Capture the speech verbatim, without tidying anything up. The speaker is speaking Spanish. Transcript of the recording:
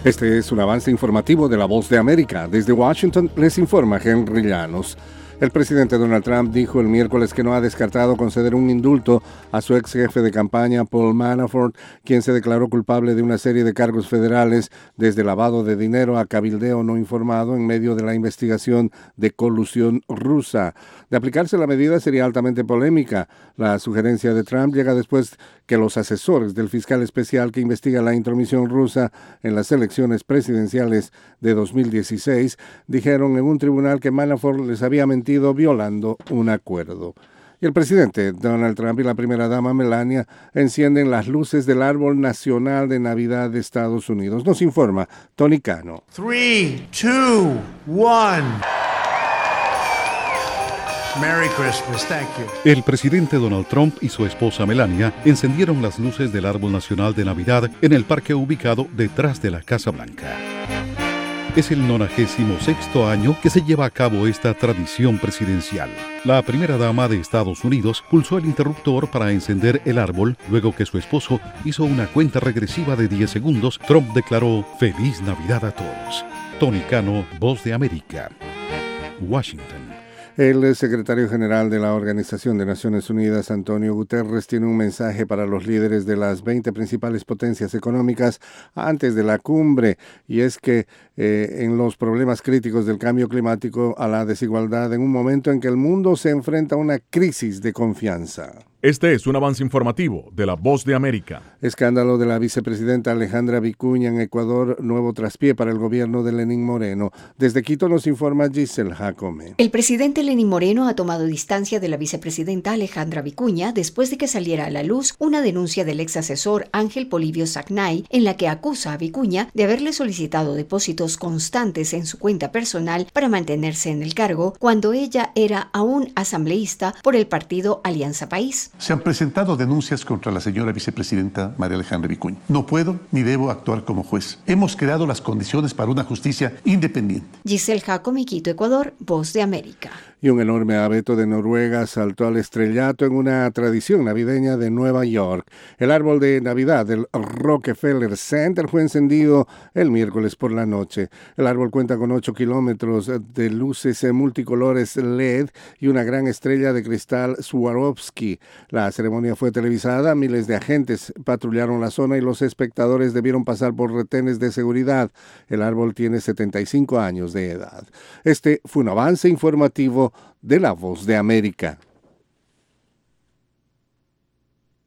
Este es un avance informativo de La Voz de América. Desde Washington les informa Henry Llanos. El presidente Donald Trump dijo el miércoles que no ha descartado conceder un indulto a su ex jefe de campaña, Paul Manafort, quien se declaró culpable de una serie de cargos federales, desde lavado de dinero a cabildeo no informado en medio de la investigación de colusión rusa. De aplicarse la medida sería altamente polémica. La sugerencia de Trump llega después que los asesores del fiscal especial que investiga la intromisión rusa en las elecciones presidenciales de dos mil dieciséis dijeron en un tribunal que Manafort les había mentido violando un acuerdo. Y el presidente Donald Trump y la primera dama Melania encienden las luces del árbol nacional de Navidad de Estados Unidos. Nos informa Tony Cano. Three, two, one. Merry Christmas, thank you. El presidente Donald Trump y su esposa Melania encendieron las luces del árbol nacional de Navidad en el parque ubicado detrás de la Casa Blanca. Es el nonagésimo sexto año que se lleva a cabo esta tradición presidencial. La primera dama de Estados Unidos pulsó el interruptor para encender el árbol. Luego que su esposo hizo una cuenta regresiva de diez segundos, Trump declaró «Feliz Navidad a todos». Tony Cano, Voz de América, Washington. El secretario general de la Organización de Naciones Unidas, Antonio Guterres, tiene un mensaje para los líderes de las veinte principales potencias económicas antes de la cumbre, y es que eh, en los problemas críticos del cambio climático, a la desigualdad, en un momento en que el mundo se enfrenta a una crisis de confianza. Este es un avance informativo de La Voz de América. Escándalo de la vicepresidenta Alejandra Vicuña en Ecuador, nuevo traspié para el gobierno de Lenín Moreno. Desde Quito nos informa Giselle Jacome. El presidente Lenín Moreno ha tomado distancia de la vicepresidenta Alejandra Vicuña después de que saliera a la luz una denuncia del ex asesor Ángel Polibio Sacnay, en la que acusa a Vicuña de haberle solicitado depósitos constantes en su cuenta personal para mantenerse en el cargo cuando ella era aún asambleísta por el partido Alianza País. Se han presentado denuncias contra la señora vicepresidenta María Alejandra Vicuña. No puedo ni debo actuar como juez. Hemos creado las condiciones para una justicia independiente. Giselle Jacome, Quito, Ecuador, Voz de América. Y un enorme abeto de Noruega saltó al estrellato en una tradición navideña de Nueva York. El árbol de Navidad del Rockefeller Center fue encendido el miércoles por la noche. El árbol cuenta con ocho kilómetros de luces multicolores L E D y una gran estrella de cristal Swarovski. La ceremonia fue televisada, miles de agentes patrullaron la zona y los espectadores debieron pasar por retenes de seguridad. El árbol tiene setenta y cinco años de edad. Este fue un avance informativo de La Voz de América.